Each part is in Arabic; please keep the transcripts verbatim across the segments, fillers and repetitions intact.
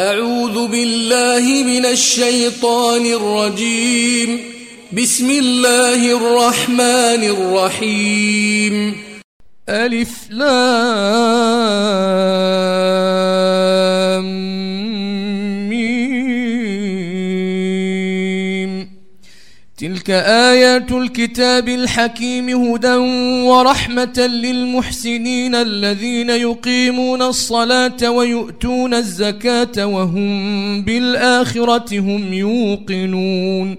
أعوذ بالله من الشيطان الرجيم. بسم الله الرحمن الرحيم. ألف لام ميم. تلك آيات الكتاب الحكيم هدى ورحمة للمحسنين الذين يقيمون الصلاة ويؤتون الزكاة وهم بالآخرة هم يوقنون.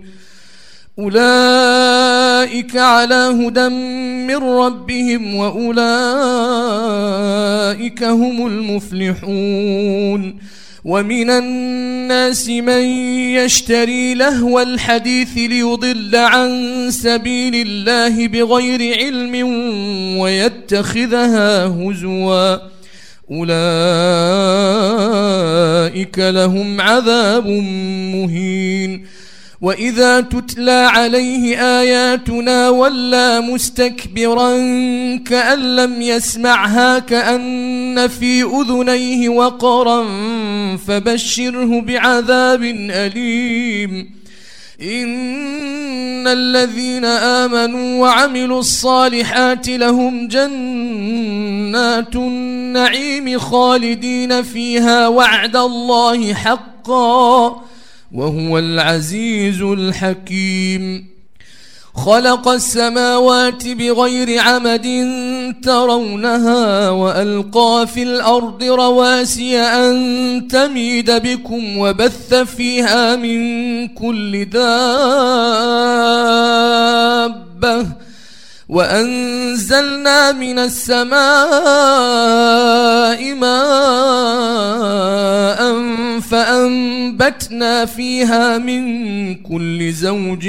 أولئك على هدى من ربهم وأولئك هم المفلحون. ومن الناس من يشتري لهو الحديث ليضل عن سبيل الله بغير علم ويتخذها هزوا أولئك لهم عذاب مهين. وإذا تتلى عليه آياتنا ولى مستكبرا كأن لم يسمعها كأن في أذنيه وقرا فبشره بعذاب أليم. إن الذين آمنوا وعملوا الصالحات لهم جنات النعيم خالدين فيها وعد الله حقا وهو العزيز الحكيم. خلق السماوات بغير عمد ترونها وألقى في الأرض رواسي أن تميد بكم وبث فيها من كل دابة وأنزلنا من السماء ماء فأنبتنا فيها من كل زوج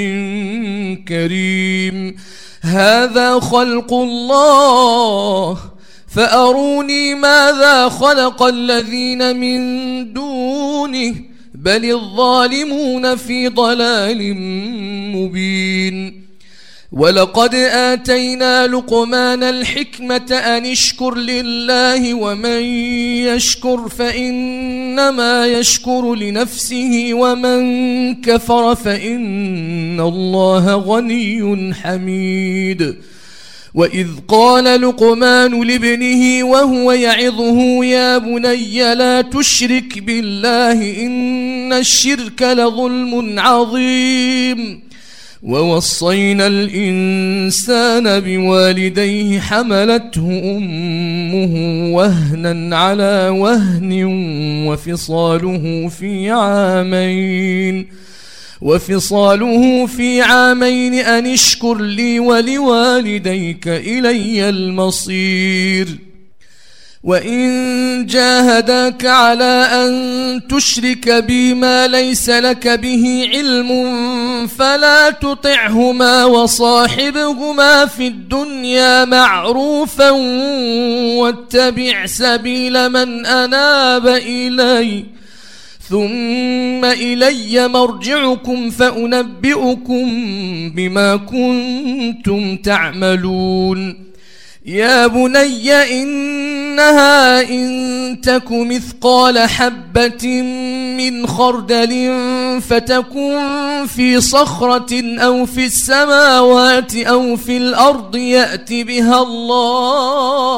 كريم. هذا خلق الله فأروني ماذا خلق الذين من دونه بل الظالمون في ضلال مبين. ولقد آتينا لقمان الحكمة أن اشكر لله ومن يشكر فإنما يشكر لنفسه ومن كفر فإن الله غني حميد. وإذ قال لقمان لابنه وهو يعظه يا بني لا تشرك بالله إن الشرك لظلم عظيم. ووصينا الإنسان بوالديه حملته أمه وهنا على وهن وفصاله في عامين وفصاله في عامين أن اشكر لي ولوالديك إلي المصير. وإن جاهداك على أن تشرك بي ما ليس لك به علم فلا تطعهما وصاحبهما في الدنيا معروفا واتبع سبيل من أناب إلي ثم إلي مرجعكم فأنبئكم بما كنتم تعملون. يا بني إنها إن تك مثقال حبة من خردل فتكن في صخرة أو في السماوات أو في الأرض يأت بها الله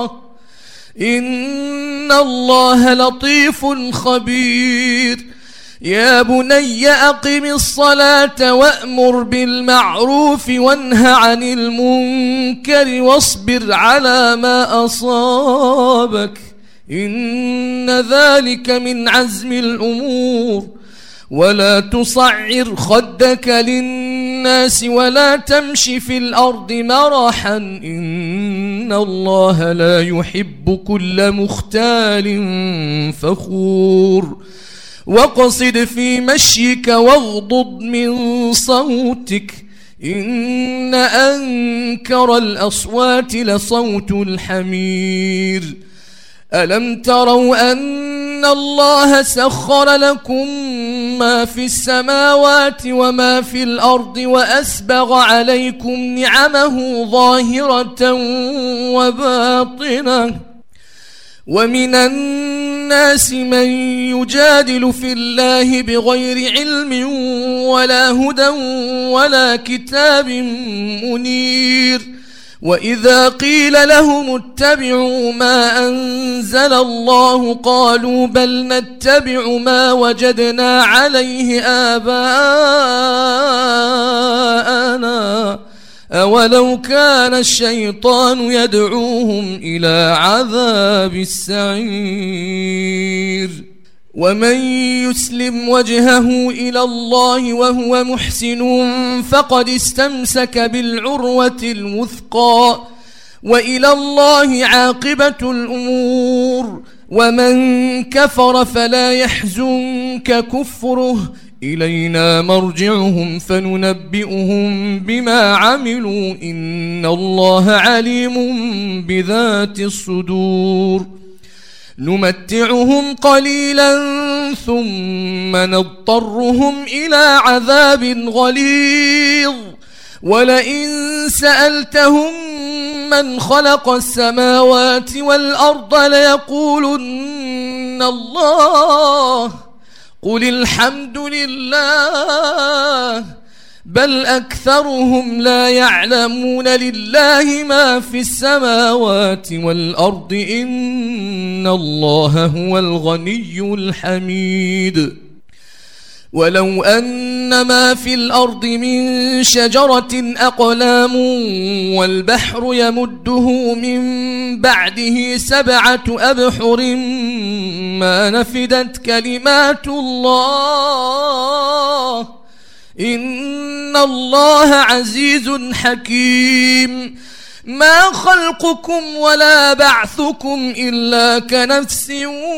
إن الله لطيف خبير. يا بني أقم الصلاة وأمر بالمعروف وانه عن المنكر واصبر على ما أصابك إن ذلك من عزم الأمور. ولا تصعر خدك للناس ولا تمش في الأرض مرحا إن الله لا يحب كل مختال فخور. واقصد في مشيك واغضض من صوتك إن أنكر الأصوات لصوت الحمير. ألم تروا أن الله سخر لكم ما في السماوات وما في الأرض وأسبغ عليكم نعمه ظاهرة وباطنة ومن الناس الناس من يجادل في الله بغير علم ولا هدى ولا كتاب منير وإذا قيل لهم اتبعوا ما أنزل الله قالوا بل نتبع ما وجدنا عليه آباءنا أولو كان الشيطان يدعوهم إلى عذاب السعير ومن يسلم وجهه إلى الله وهو محسن فقد استمسك بالعروة الوثقى وإلى الله عاقبة الأمور ومن كفر فلا يحزنك كفره إلينا مرجعهم فننبئهم بما عملوا إن الله عليم بذات الصدور نمتعهم قليلا ثم نضطرهم إلى عذاب غليظ ولئن سألتهم من خلق السماوات والأرض ليقولن الله قل الحمد لله بل أكثرهم لا يعلمون لله ما في السماوات والأرض إن الله هو الغني الحميد ولو أن ما في الأرض من شجرة أقلام والبحر يمده من بعده سبعة أبحر ما نفدت كلمات الله إن الله عزيز حكيم ما خلقكم ولا بعثكم إلا كنفس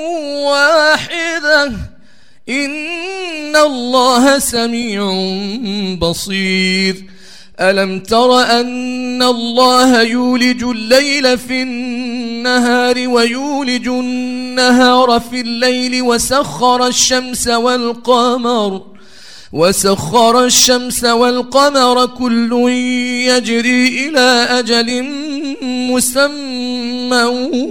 واحدة إن الله سميع بصير ألم تر أن الله يولج الليل في النهار ويولج النهار في الليل وسخر الشمس والقمر وسخر الشمس والقمر كل يجري إلى أجل مسمى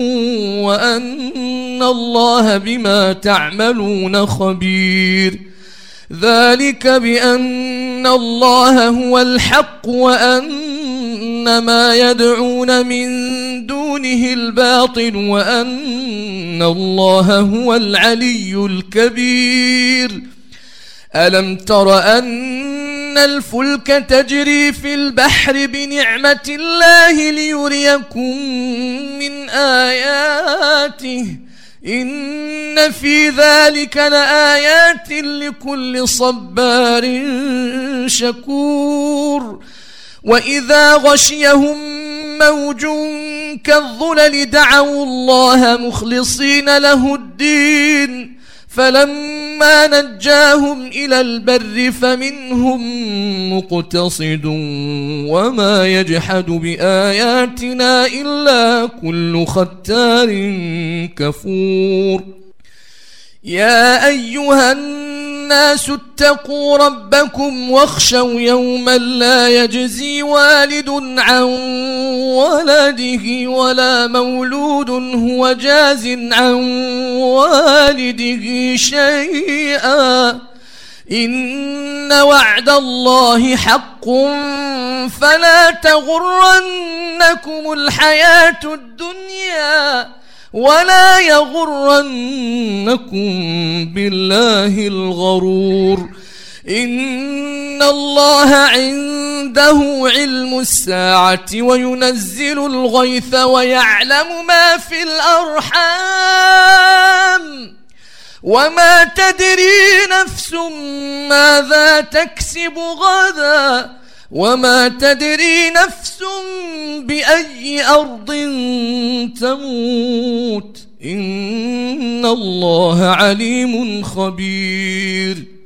وأن الله بما تعملون خبير ذلك بأن الله هو الحق وأن ما يدعون من دونه الباطل وأن الله هو العلي الكبير ألم تر أن الفلك تجري في البحر بنعمة الله ليريكم من آياته إن في ذلك لآيات لكل صبار شكور وإذا غشيهم موج كالظلل دعوا الله مخلصين له الدين فلما نجاهم إلى البر فمنهم مقتصد وما يجحد بآياتنا إلا كل ختار كفور يا أيها الناس اتقوا ربكم واخشوا يوما لا يجزي والد عن ولده ولا مولود هو جاز عن والده شيئا إن وعد الله حق فلا تغرنكم الحياة الدنيا ولا يغرنكم بالله الغرور إن الله عنده علم الساعة وينزل الغيث ويعلم ما في الأرحام وما تدري نفس ماذا تكسب غدا وما تدري نفس بأي أرض تموت إن الله عليم خبير